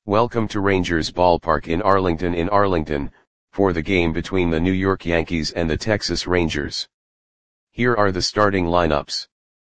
Welcome to Rangers Ballpark in Arlington, for the game between the New York Yankees and the Texas Rangers. Here are the starting lineups.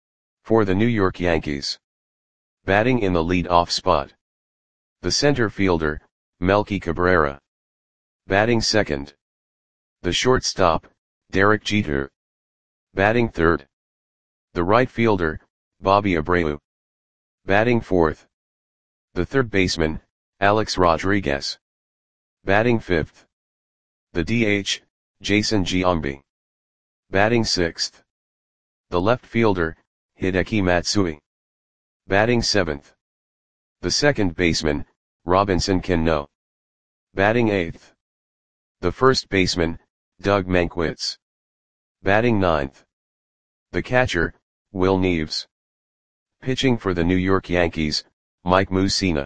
For the New York Yankees. Batting in the lead-off spot. The center fielder, Melky Cabrera. Batting second. The shortstop, Derek Jeter. Batting third. The right fielder, Bobby Abreu. Batting fourth. The third baseman, Alex Rodriguez. Batting fifth. The DH, Jason Giambi. Batting sixth. The left fielder, Hideki Matsui. Batting seventh. The second baseman, Robinson Cano. Batting eighth. The first baseman, Doug Mankiewicz. Batting ninth. The catcher, Will Neves. Pitching for the New York Yankees, Mike Mussina.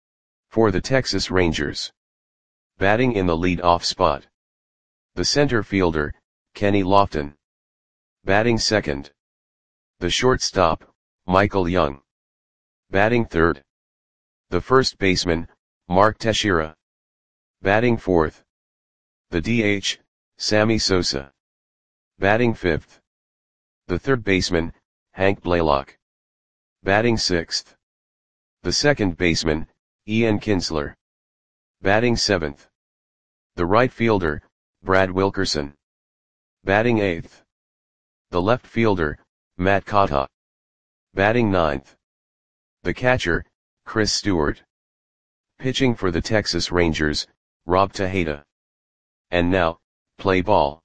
For the Texas Rangers. Batting in the lead-off spot. The center fielder, Kenny Lofton. Batting second. The shortstop, Michael Young. Batting third. The first baseman, Mark Teixeira. Batting fourth. The DH, Sammy Sosa. Batting fifth. The third baseman, Hank Blaylock. Batting sixth. The second baseman, Ian Kinsler. Batting seventh. The right fielder, Brad Wilkerson. Batting eighth. The left fielder, Matt Cotta. Batting ninth. The catcher, Chris Stewart. Pitching for the Texas Rangers, Rob Tejada. And now, play ball.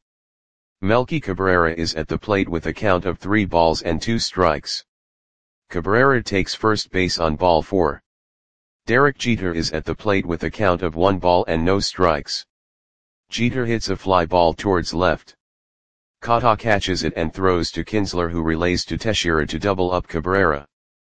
Melky Cabrera is at the plate with a count of 3 balls and 2 strikes. Cabrera takes first base on ball 4. Derek Jeter is at the plate with a count of 1 ball and no strikes. Jeter hits a fly ball towards left. Cotta catches it and throws to Kinsler, who relays to Teixeira to double up Cabrera.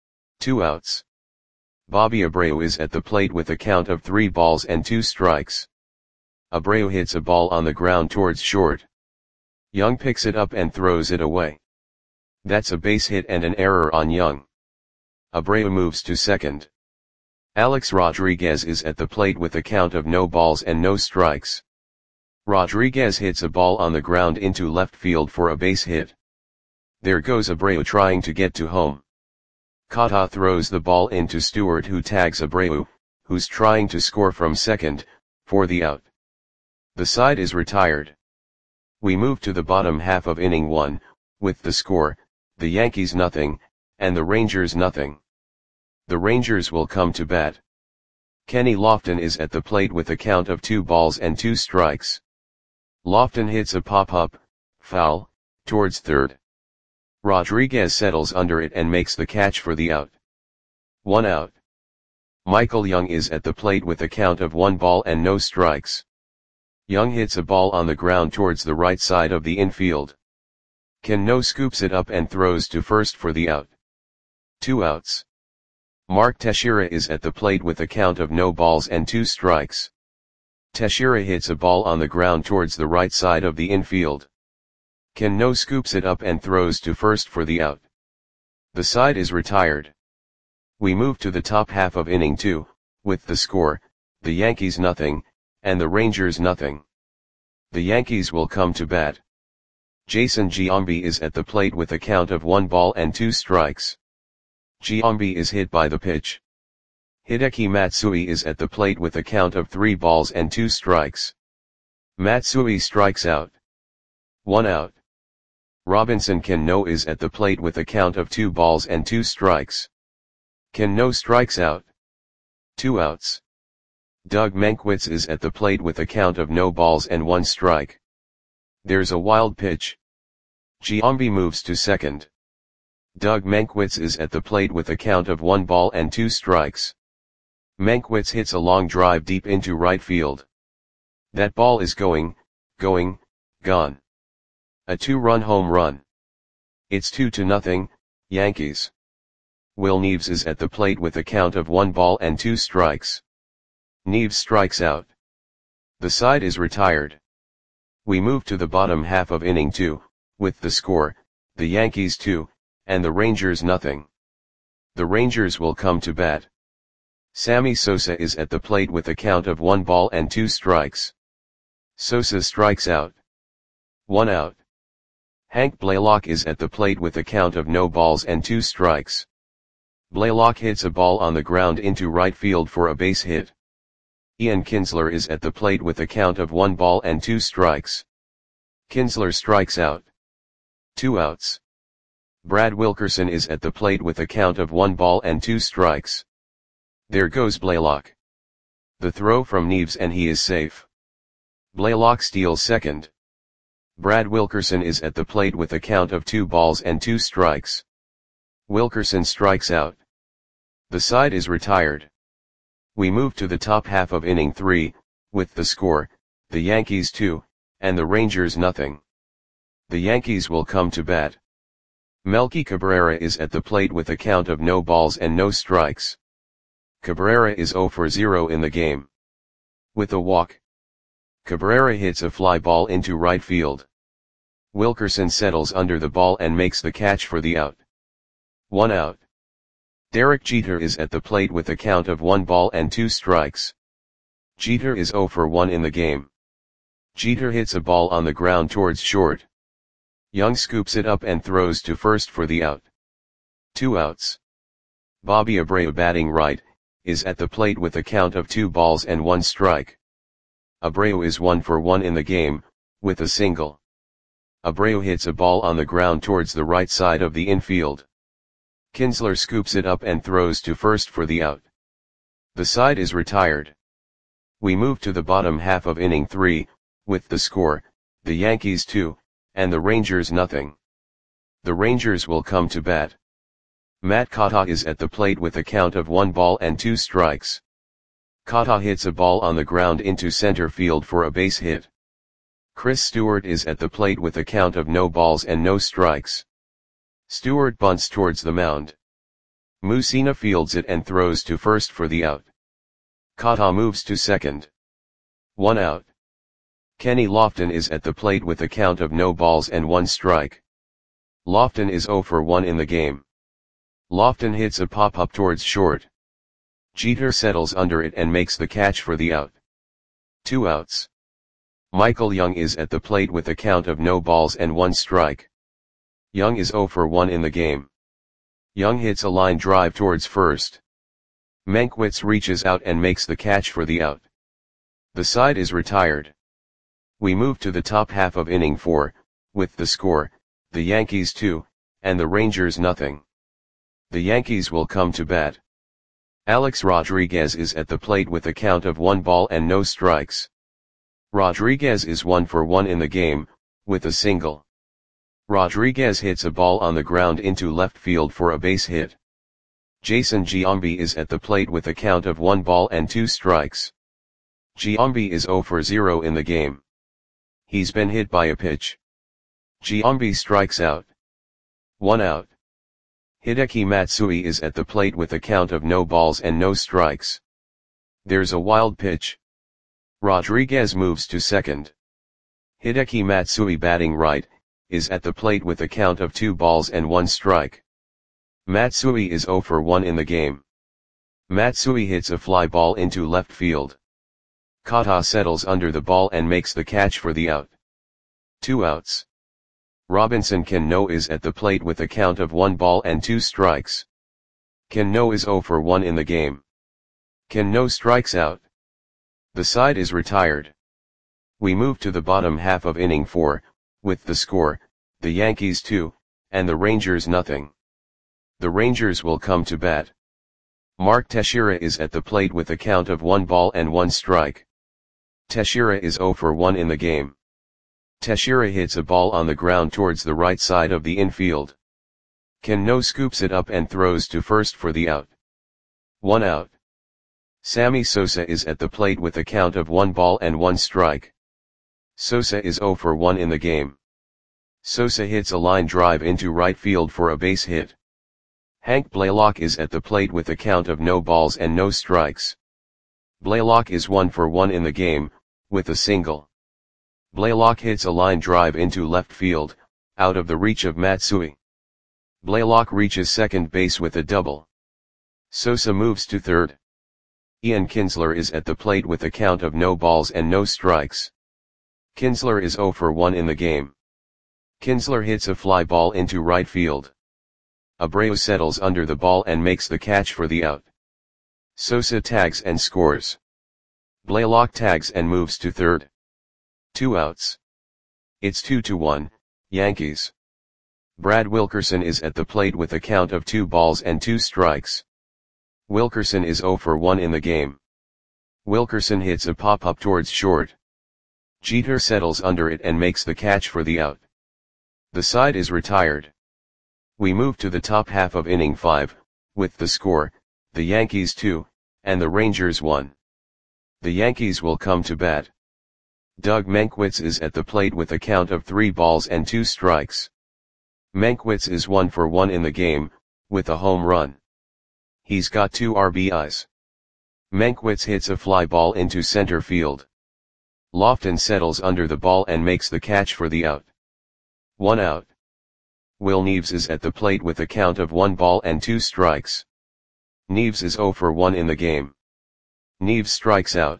2 outs. Bobby Abreu is at the plate with a count of 3 balls and 2 strikes. Abreu hits a ball on the ground towards short. Young picks it up and throws it away. That's a base hit and an error on Young. Abreu moves to second. Alex Rodriguez is at the plate with a count of no balls and no strikes. Rodriguez hits a ball on the ground into left field for a base hit. There goes Abreu trying to get to home. Cotta throws the ball into Stewart, who tags Abreu, who's trying to score from second, for the out. The side is retired. We move to the bottom half of inning 1, with the score, the Yankees nothing, and the Rangers nothing. The Rangers will come to bat. Kenny Lofton is at the plate with a count of 2 balls and 2 strikes. Lofton hits a pop-up, foul, towards third. Rodriguez settles under it and makes the catch for the out. 1 out. Michael Young is at the plate with a count of 1 ball and no strikes. Young hits a ball on the ground towards the right side of the infield. Cano scoops it up and throws to first for the out. 2 outs. Mark Teixeira is at the plate with a count of no balls and 2 strikes. Teixeira hits a ball on the ground towards the right side of the infield. Cano scoops it up and throws to first for the out. The side is retired. We move to the top half of inning 2, with the score, the Yankees nothing, and the Rangers nothing. The Yankees will come to bat. Jason Giambi is at the plate with a count of 1 ball and 2 strikes. Giambi is hit by the pitch. Hideki Matsui is at the plate with a count of 3 balls and 2 strikes. Matsui strikes out. 1 out. Robinson Cano is at the plate with a count of 2 balls and 2 strikes. Cano strikes out. 2 outs. Doug Mankiewicz is at the plate with a count of no balls and 1 strike. There's a wild pitch. Giambi moves to second. Doug Mankiewicz is at the plate with a count of 1 ball and 2 strikes. Mankiewicz hits a long drive deep into right field. That ball is gone. A 2-run home run. It's 2-0, Yankees. Will Neves is at the plate with a count of 1 ball and 2 strikes. Neves strikes out. The side is retired. We move to the bottom half of inning 2, with the score, the Yankees 2, and the Rangers nothing. The Rangers will come to bat. Sammy Sosa is at the plate with a count of 1 ball and 2 strikes. Sosa strikes out. 1 out. Hank Blaylock is at the plate with a count of no balls and 2 strikes. Blaylock hits a ball on the ground into right field for a base hit. Ian Kinsler is at the plate with a count of 1 ball and 2 strikes. Kinsler strikes out. 2 outs. Brad Wilkerson is at the plate with a count of 1 ball and 2 strikes. There goes Blaylock. The throw from Neves and he is safe. Blaylock steals second. Brad Wilkerson is at the plate with a count of 2 balls and 2 strikes. Wilkerson strikes out. The side is retired. We move to the top half of inning 3, with the score, the Yankees 2, and the Rangers nothing. The Yankees will come to bat. Melky Cabrera is at the plate with a count of no balls and no strikes. Cabrera is 0 for 0 in the game. With a walk, Cabrera hits a fly ball into right field. Wilkerson settles under the ball and makes the catch for the out. 1 out. Derek Jeter is at the plate with a count of 1 ball and 2 strikes. Jeter is 0 for 1 in the game. Jeter hits a ball on the ground towards short. Young scoops it up and throws to first for the out. 2 outs. Bobby Abreu, batting right, is at the plate with a count of 2 balls and 1 strike. Abreu is 1 for 1 in the game, with a single. Abreu hits a ball on the ground towards the right side of the infield. Kinsler scoops it up and throws to first for the out. The side is retired. We move to the bottom half of inning 3, with the score, the Yankees 2, and the Rangers nothing. The Rangers will come to bat. Matt Kata is at the plate with a count of 1 ball and 2 strikes. Kata hits a ball on the ground into center field for a base hit. Chris Stewart is at the plate with a count of no balls and no strikes. Stewart bunts towards the mound. Mussina fields it and throws to first for the out. Kata moves to second. 1 out. Kenny Lofton is at the plate with a count of no balls and 1 strike. Lofton is 0 for 1 in the game. Lofton hits a pop-up towards short. Jeter settles under it and makes the catch for the out. 2 outs. Michael Young is at the plate with a count of no balls and 1 strike. Young is 0 for 1 in the game. Young hits a line drive towards first. Mankiewicz reaches out and makes the catch for the out. The side is retired. We move to the top half of inning 4, with the score, the Yankees 2, and the Rangers nothing. The Yankees will come to bat. Alex Rodriguez is at the plate with a count of 1 ball and no strikes. Rodriguez is 1 for 1 in the game, with a single. Rodriguez hits a ball on the ground into left field for a base hit. Jason Giambi is at the plate with a count of 1 ball and 2 strikes. Giambi is 0 for 0 in the game. He's been hit by a pitch. Giambi strikes out. 1 out. Hideki Matsui is at the plate with a count of no balls and no strikes. There's a wild pitch. Rodriguez moves to second. Hideki Matsui, batting right, is at the plate with a count of 2 balls and 1 strike. Matsui is 0 for 1 in the game. Matsui hits a fly ball into left field. Kata settles under the ball and makes the catch for the out. 2 outs. Robinson Cano is at the plate with a count of 1 ball and 2 strikes. Cano is 0 for 1 in the game. Cano strikes out. The side is retired. We move to the bottom half of inning 4, with the score, the Yankees 2, and the Rangers nothing. The Rangers will come to bat. Mark Teixeira is at the plate with a count of 1 ball and 1 strike. Teixeira is 0 for 1 in the game. Teixeira hits a ball on the ground towards the right side of the infield. Cano scoops it up and throws to first for the out. 1 out. Sammy Sosa is at the plate with a count of 1 ball and 1 strike. Sosa is 0 for 1 in the game. Sosa hits a line drive into right field for a base hit. Hank Blaylock is at the plate with a count of no balls and no strikes. Blaylock is 1 for 1 in the game, with a single. Blaylock hits a line drive into left field, out of the reach of Matsui. Blaylock reaches second base with a double. Sosa moves to third. Ian Kinsler is at the plate with a count of no balls and no strikes. Kinsler is 0 for 1 in the game. Kinsler hits a fly ball into right field. Abreu settles under the ball and makes the catch for the out. Sosa tags and scores. Blaylock tags and moves to third. 2 outs. It's 2-1, Yankees. Brad Wilkerson is at the plate with a count of 2 balls and 2 strikes. Wilkerson is 0 for 1 in the game. Wilkerson hits a pop-up towards short. Jeter settles under it and makes the catch for the out. The side is retired. We move to the top half of inning 5, with the score, the Yankees 2, and the Rangers 1. The Yankees will come to bat. Doug Mankiewicz is at the plate with a count of 3 balls and 2 strikes. Mankiewicz is 1 for 1 in the game, with a home run. He's got 2 RBIs. Mankiewicz hits a fly ball into center field. Lofton settles under the ball and makes the catch for the out. 1 out. Will Neves is at the plate with a count of 1 ball and 2 strikes. Neves is 0 for 1 in the game. Neves strikes out.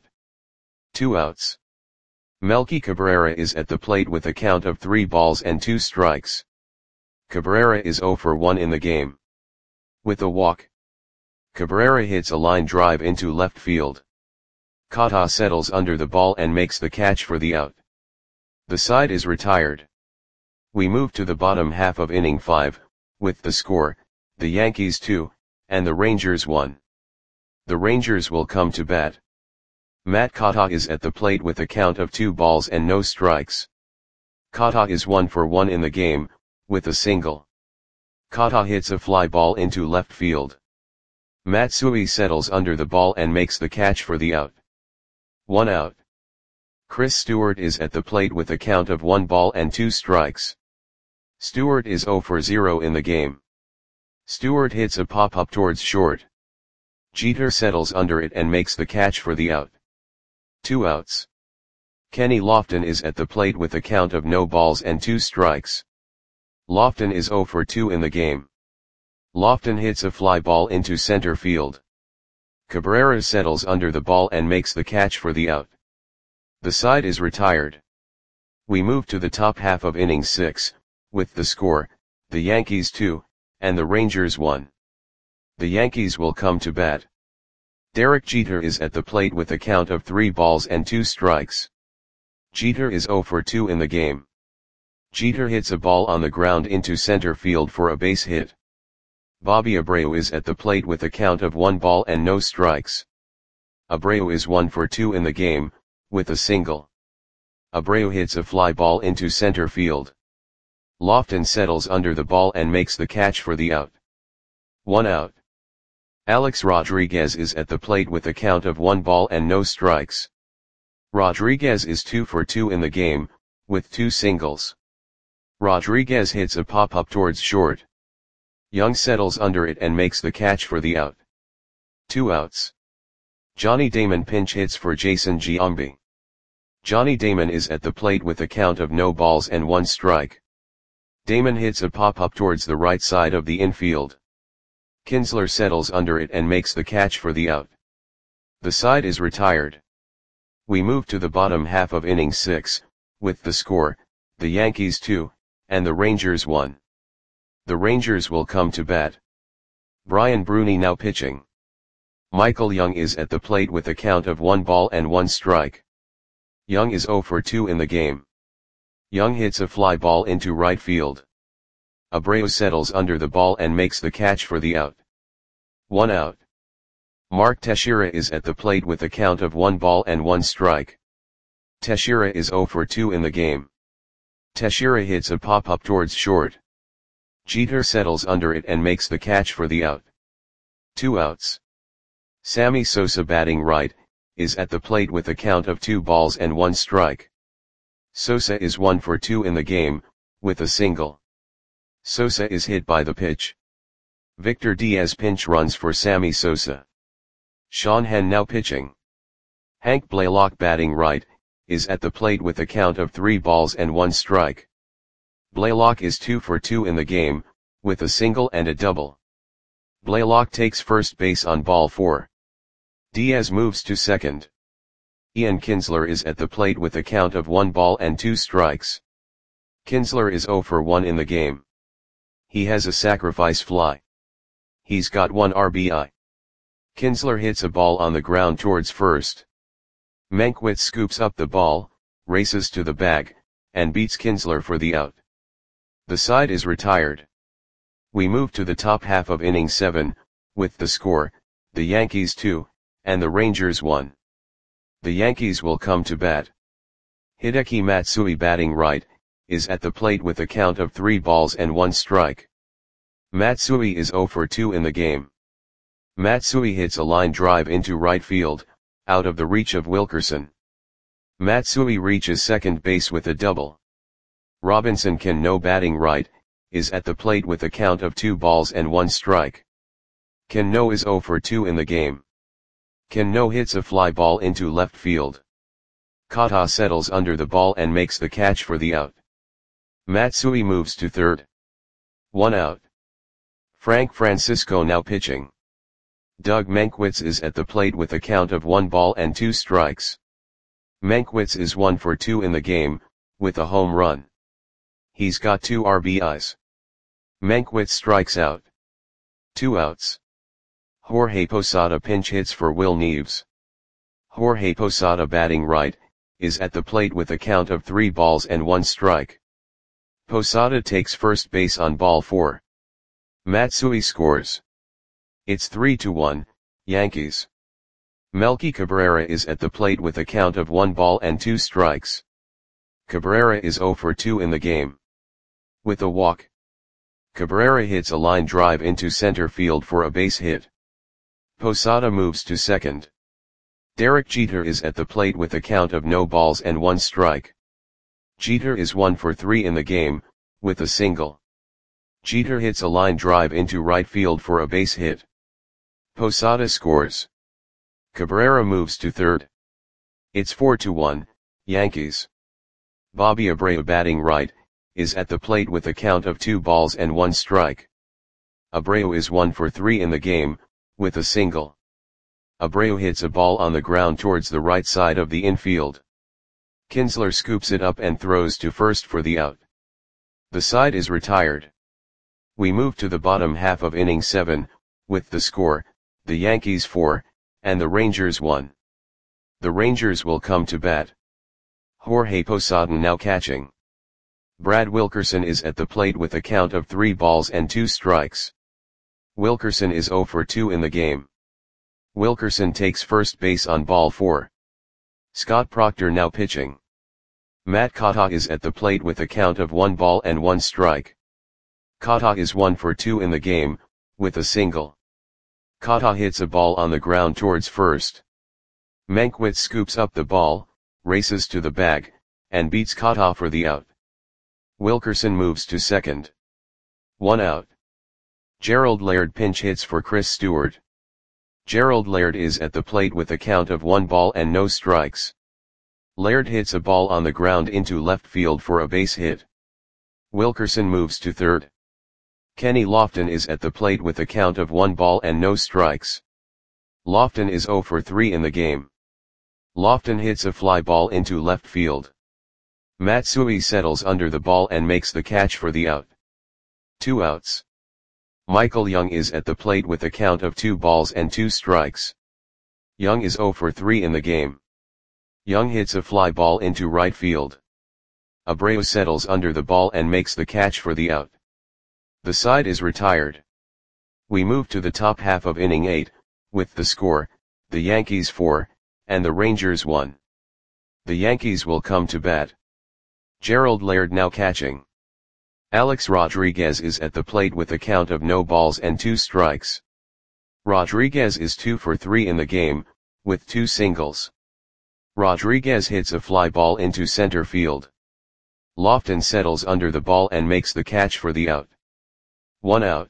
2 outs. Melky Cabrera is at the plate with a count of 3 balls and 2 strikes. Cabrera is 0 for 1 in the game. With a walk. Cabrera hits a line drive into left field. Kata settles under the ball and makes the catch for the out. The side is retired. We move to the bottom half of inning 5, with the score, the Yankees 2, and the Rangers 1. The Rangers will come to bat. Matt Kata is at the plate with a count of 2 balls and no strikes. Kata is 1 for 1 in the game, with a single. Kata hits a fly ball into left field. Matsui settles under the ball and makes the catch for the out. 1 out. Chris Stewart is at the plate with a count of 1 ball and 2 strikes. Stewart is 0 for 0 in the game. Stewart hits a pop-up towards short. Jeter settles under it and makes the catch for the out. 2 outs. Kenny Lofton is at the plate with a count of no balls and 2 strikes. Lofton is 0 for 2 in the game. Lofton hits a fly ball into center field. Cabrera settles under the ball and makes the catch for the out. The side is retired. We move to the top half of inning 6, with the score, the Yankees 2, and the Rangers 1. The Yankees will come to bat. Derek Jeter is at the plate with a count of 3 balls and 2 strikes. Jeter is 0 for 2 in the game. Jeter hits a ball on the ground into center field for a base hit. Bobby Abreu is at the plate with a count of 1 ball and no strikes. Abreu is 1 for 2 in the game, with a single. Abreu hits a fly ball into center field. Lofton settles under the ball and makes the catch for the out. 1 out. Alex Rodriguez is at the plate with a count of 1 ball and no strikes. Rodriguez is 2 for 2 in the game, with 2 singles. Rodriguez hits a pop-up towards short. Young settles under it and makes the catch for the out. 2 outs. Johnny Damon pinch hits for Jason Giambi. Johnny Damon is at the plate with a count of no balls and 1 strike. Damon hits a pop-up towards the right side of the infield. Kinsler settles under it and makes the catch for the out. The side is retired. We move to the bottom half of inning 6, with the score, the Yankees 2, and the Rangers 1. The Rangers will come to bat. Brian Bruni now pitching. Michael Young is at the plate with a count of 1 ball and 1 strike. Young is 0 for 2 in the game. Young hits a fly ball into right field. Abreu settles under the ball and makes the catch for the out. 1 out. Mark Teixeira is at the plate with a count of 1 ball and 1 strike. Teixeira is 0 for 2 in the game. Teixeira hits a pop-up towards short. Jeter settles under it and makes the catch for the out. 2 outs. Sammy Sosa batting right, is at the plate with a count of 2 balls and 1 strike. Sosa is 1 for 2 in the game, with a single. Sosa is hit by the pitch. Victor Diaz pinch runs for Sammy Sosa. Sean Henn now pitching. Hank Blaylock batting right, is at the plate with a count of 3 balls and 1 strike. Blaylock is 2 for 2 in the game, with a single and a double. Blaylock takes first base on ball 4. Diaz moves to second. Ian Kinsler is at the plate with a count of 1 ball and 2 strikes. Kinsler is 0 for 1 in the game. He has a sacrifice fly. He's got 1 RBI. Kinsler hits a ball on the ground towards first. Mankiewicz scoops up the ball, races to the bag, and beats Kinsler for the out. The side is retired. We move to the top half of inning 7, with the score, the Yankees 2, and the Rangers 1. The Yankees will come to bat. Hideki Matsui, batting right, is at the plate with a count of 3 balls and 1 strike. Matsui is 0 for 2 in the game. Matsui hits a line drive into right field, out of the reach of Wilkerson. Matsui reaches second base with a double. Robinson Cano, batting right, is at the plate with a count of 2 balls and 1 strike. Cano is 0 for 2 in the game. Cano hits a fly ball into left field. Kata settles under the ball and makes the catch for the out. Matsui moves to third. 1 out. Frank Francisco now pitching. Doug Mankiewicz is at the plate with a count of 1 ball and 2 strikes. Mankiewicz is 1 for 2 in the game, with a home run. He's got 2 RBIs. Mankiewicz strikes out. 2 outs. Jorge Posada pinch hits for Will Neves. Jorge Posada, batting right, is at the plate with a count of 3 balls and 1 strike. Posada takes first base on ball 4. Matsui scores. It's 3-1, Yankees. Melky Cabrera is at the plate with a count of 1 ball and 2 strikes. Cabrera is 0 for 2 in the game. With a walk, Cabrera hits a line drive into center field for a base hit. Posada moves to second. Derek Jeter is at the plate with a count of no balls and 1 strike. Jeter is 1 for 3 in the game, with a single. Jeter hits a line drive into right field for a base hit. Posada scores. Cabrera moves to third. It's 4-1, Yankees. Bobby Abreu, batting right, is at the plate with a count of 2 balls and 1 strike. Abreu is 1 for 3 in the game, with a single. Abreu hits a ball on the ground towards the right side of the infield. Kinsler scoops it up and throws to first for the out. The side is retired. We move to the bottom half of inning 7, with the score, the Yankees 4, and the Rangers 1. The Rangers will come to bat. Jorge Posada now catching. Brad Wilkerson is at the plate with a count of 3 balls and 2 strikes. Wilkerson is 0 for 2 in the game. Wilkerson takes first base on ball 4. Scott Proctor now pitching. Matt Kata is at the plate with a count of 1 ball and 1 strike. Kata is 1 for 2 in the game, with a single. Kata hits a ball on the ground towards first. Mankiewicz scoops up the ball, races to the bag, and beats Kata for the out. Wilkerson moves to second. 1 out. Gerald Laird pinch hits for Chris Stewart. Gerald Laird is at the plate with a count of 1 ball and no strikes. Laird hits a ball on the ground into left field for a base hit. Wilkerson moves to third. Kenny Lofton is at the plate with a count of 1 ball and no strikes. Lofton is 0 for 3 in the game. Lofton hits a fly ball into left field. Matsui settles under the ball and makes the catch for the out. 2 outs. Michael Young is at the plate with a count of 2 balls and 2 strikes. Young is 0 for 3 in the game. Young hits a fly ball into right field. Abreu settles under the ball and makes the catch for the out. The side is retired. We move to the top half of inning 8, with the score, the Yankees 4, and the Rangers 1. The Yankees will come to bat. Gerald Laird now catching. Alex Rodriguez is at the plate with a count of no balls and 2 strikes. Rodriguez is 2 for 3 in the game, with 2 singles. Rodriguez hits a fly ball into center field. Lofton settles under the ball and makes the catch for the out. 1 out.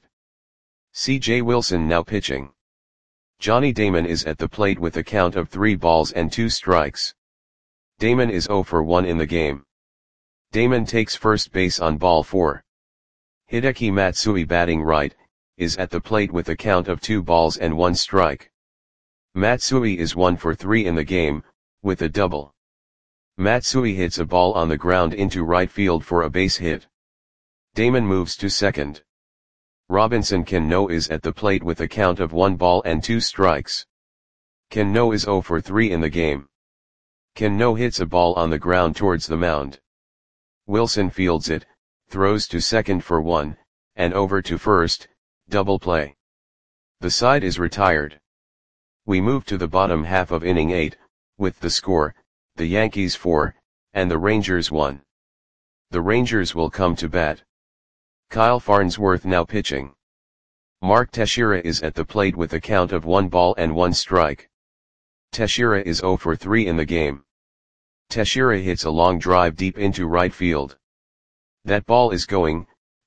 C.J. Wilson now pitching. Johnny Damon is at the plate with a count of 3 balls and 2 strikes. Damon is 0 for 1 in the game. Damon takes first base on ball 4. Hideki Matsui, batting right, is at the plate with a count of 2 balls and 1 strike. Matsui is 1 for 3 in the game, with a double. Matsui hits a ball on the ground into right field for a base hit. Damon moves to second. Robinson Cano is at the plate with a count of 1 ball and 2 strikes. Cano is 0 for 3 in the game. Cano hits a ball on the ground towards the mound. Wilson fields it, throws to second for 1, and over to first, double play. The side is retired. We move to the bottom half of inning 8, with the score, the Yankees 4, and the Rangers 1. The Rangers will come to bat. Kyle Farnsworth now pitching. Mark Teixeira is at the plate with a count of 1 ball and 1 strike. Teixeira is 0 for 3 in the game. Teixeira hits a long drive deep into right field. That ball is gone.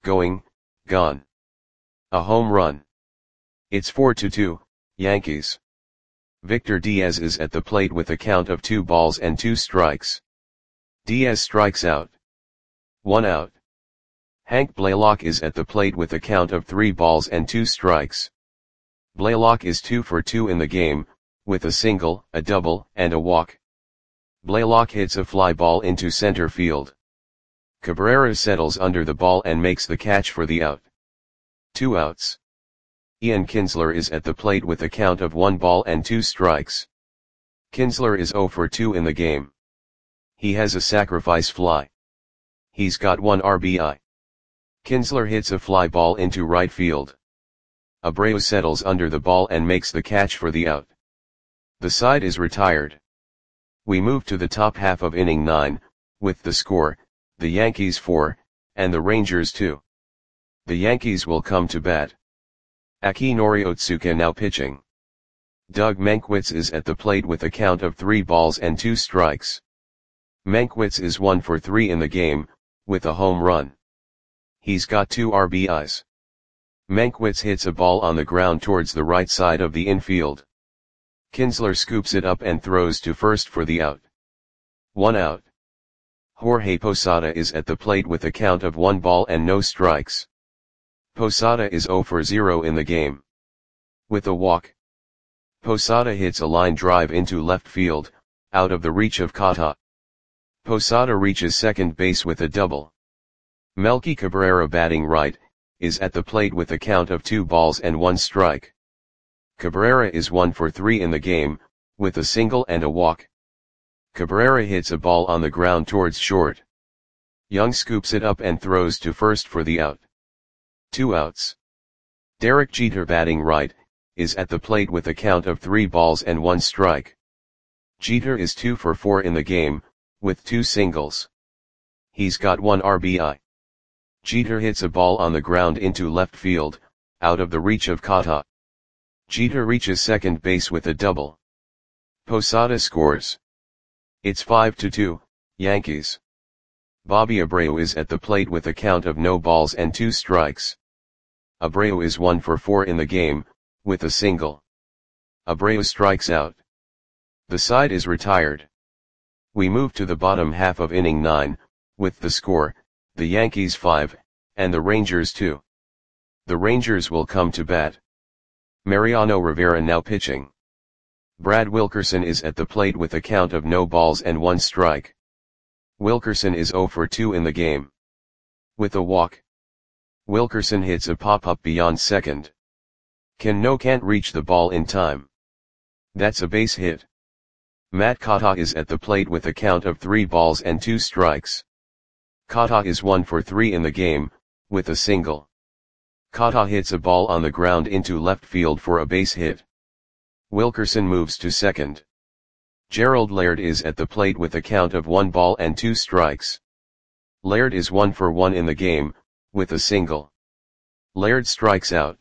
A home run. It's 4-2, Yankees. Victor Diaz is at the plate with a count of 2 balls and 2 strikes. Diaz strikes out. 1 out. Hank Blaylock is at the plate with a count of 3 balls and 2 strikes. Blaylock is 2 for 2 in the game, with a single, a double, and a walk. Blaylock hits a fly ball into center field. Cabrera settles under the ball and makes the catch for the out. 2 outs. Ian Kinsler is at the plate with a count of 1 ball and 2 strikes. Kinsler is 0 for 2 in the game. He has a sacrifice fly. He's got 1 RBI. Kinsler hits a fly ball into right field. Abreu settles under the ball and makes the catch for the out. The side is retired. We move to the top half of inning 9, with the score, the Yankees 4, and the Rangers 2. The Yankees will come to bat. Akinori Otsuka now pitching. Doug Mankiewicz is at the plate with a count of 3 balls and 2 strikes. Mankiewicz is 1 for 3 in the game, with a home run. He's got 2 RBIs. Mankiewicz hits a ball on the ground towards the right side of the infield. Kinsler scoops it up and throws to first for the out. 1 out. Jorge Posada is at the plate with a count of 1 ball and no strikes. Posada is 0 for 0 in the game. With a walk. Posada hits a line drive into left field, out of the reach of Kata. Posada reaches second base with a double. Melky Cabrera batting right, is at the plate with a count of 2 balls and 1 strike. Cabrera is 1 for 3 in the game, with a single and a walk. Cabrera hits a ball on the ground towards short. Young scoops it up and throws to first for the out. 2 outs. Derek Jeter batting right, is at the plate with a count of 3 balls and 1 strike. Jeter is 2 for 4 in the game, with 2 singles. He's got 1 RBI. Jeter hits a ball on the ground into left field, out of the reach of Kata. Jeter reaches second base with a double. Posada scores. It's 5-2, Yankees. Bobby Abreu is at the plate with a count of no balls and 2 strikes. Abreu is 1 for 4 in the game, with a single. Abreu strikes out. The side is retired. We move to the bottom half of inning 9, with the score, the Yankees 5, and the Rangers 2. The Rangers will come to bat. Mariano Rivera now pitching. Brad Wilkerson is at the plate with a count of no balls and 1 strike. Wilkerson is 0 for 2 in the game. With a walk. Wilkerson hits a pop-up beyond second. Cano can't reach the ball in time. That's a base hit. Matt Kata is at the plate with a count of 3 balls and 2 strikes. Kata is 1 for 3 in the game, with a single. Kata hits a ball on the ground into left field for a base hit. Wilkerson moves to second. Gerald Laird is at the plate with a count of 1 ball and 2 strikes. Laird is 1 for 1 in the game, with a single. Laird strikes out.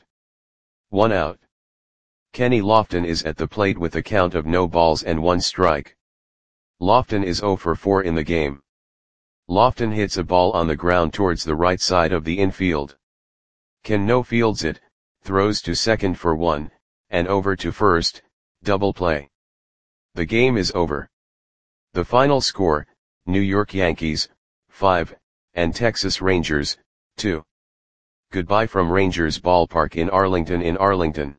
1 out. Kenny Lofton is at the plate with a count of no balls and 1 strike. Lofton is 0 for 4 in the game. Lofton hits a ball on the ground towards the right side of the infield. Cano fields it, throws to second for 1, and over to first, double play. The game is over. The final score, New York Yankees, 5, and Texas Rangers, 2. Goodbye from Rangers Ballpark in Arlington.